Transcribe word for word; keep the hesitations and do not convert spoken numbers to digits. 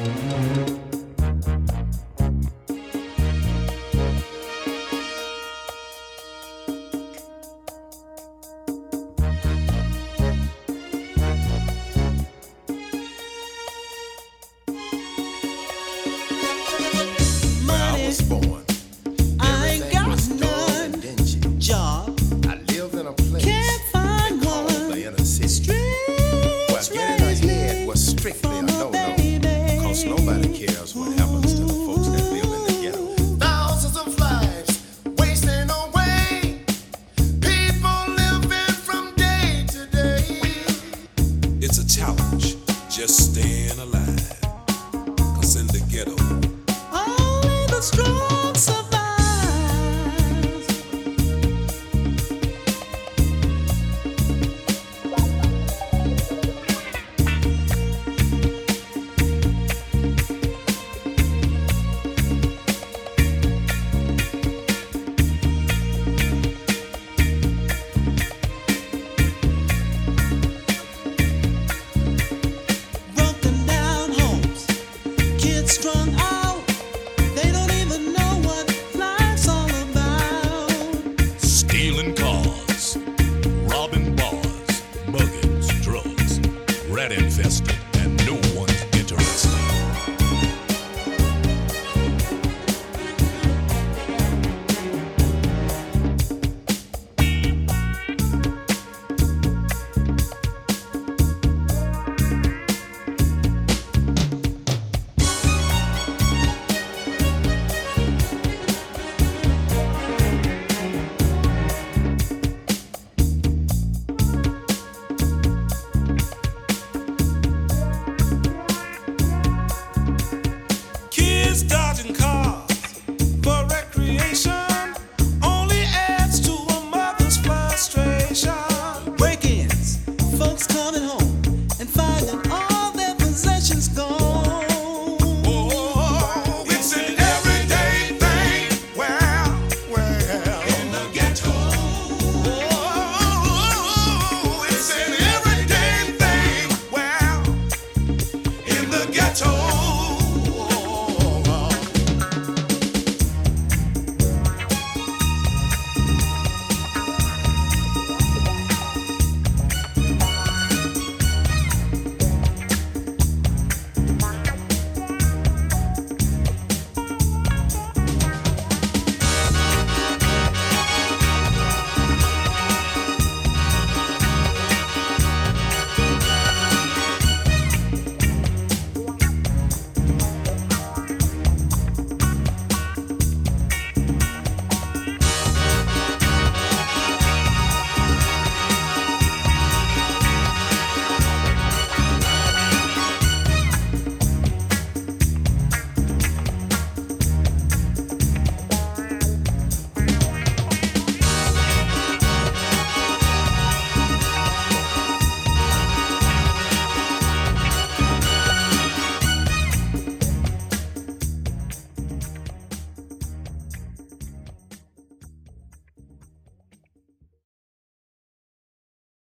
Born. I ain't got none job. I live in a place can't find one. The inner city. Streets well, getting ahead was strictly a no-no. Cause nobody cares what happens to the folks that live in the ghetto. Thousands of lives wasting away. People living from day to day. It's a challenge, just staying alive. Cause in the ghetto, strong survives. Broken down homes, kids strung out. Robbing bars, muggings, drugs, rat infested.